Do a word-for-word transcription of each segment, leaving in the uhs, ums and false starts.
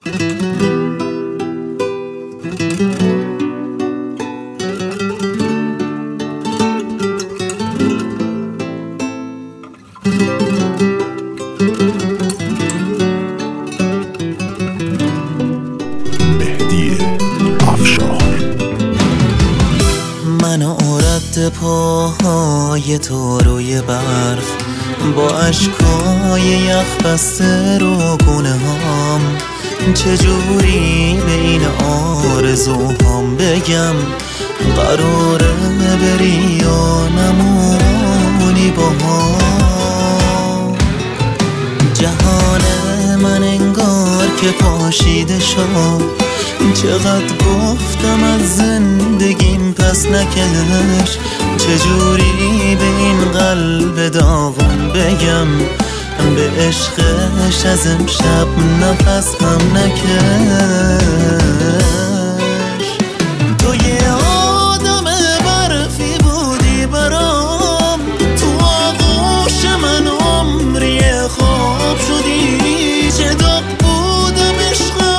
رد پاهای تو روی برف با عشقای یخ بسته رو گونه هام، چجوری به این آرزوهام بگم قراره بری یا نمونی با هم. جهان من انگار که پاشیده شد، چقدر گفتم از زندگیم پس نکش، چجوری به این قلب داغون بگم به عشقش از امشب نفس هم نکش. تو یه آدم برفی بودی برام، تو آغوش من عمری خواب شدی، چه داغ بودم عشقم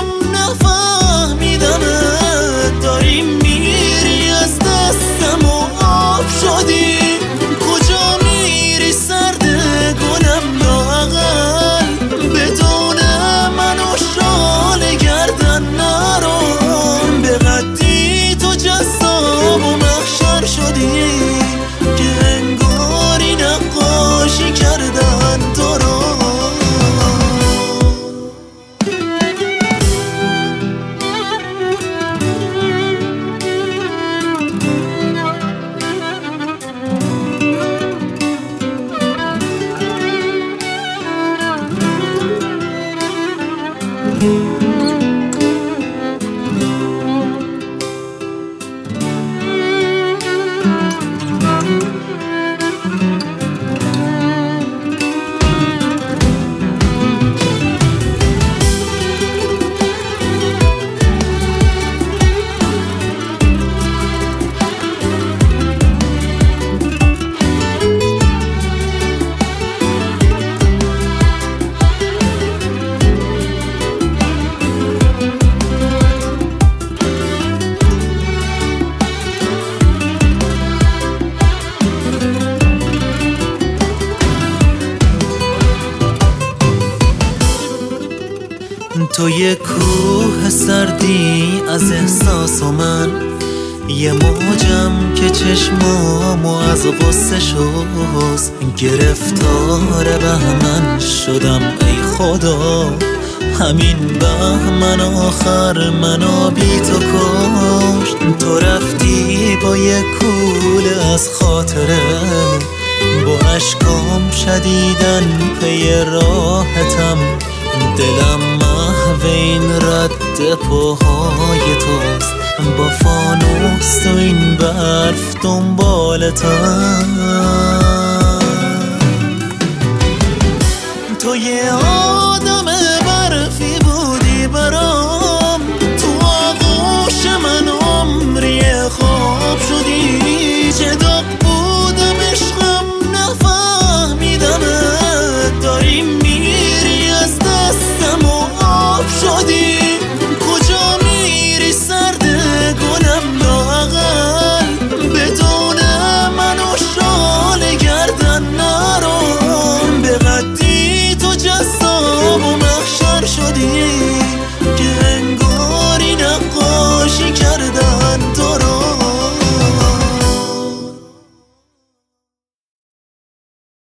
نفهمیدمت، داری میری از دستم و آب شدی، کجا میری سرد گلم لااقل بدون من و شال گردن نرو، به قدی تو جذاب و محشر شدی که انگاری نقاشی کردن تو رو. تو یه کوه سردی از احساس و من، یه موجم که چشمامو از غصه شست، گرفتار بهمن شدم ای خدا، همین بهمن آخر منو بی تو کشت. تو رفتی با یه کوله از خاطره، با عشقام شدیدن پی راحتم، دلم محو این رد پاهای توست، با فانوس تو این برف دنبالتم. تو یه آدم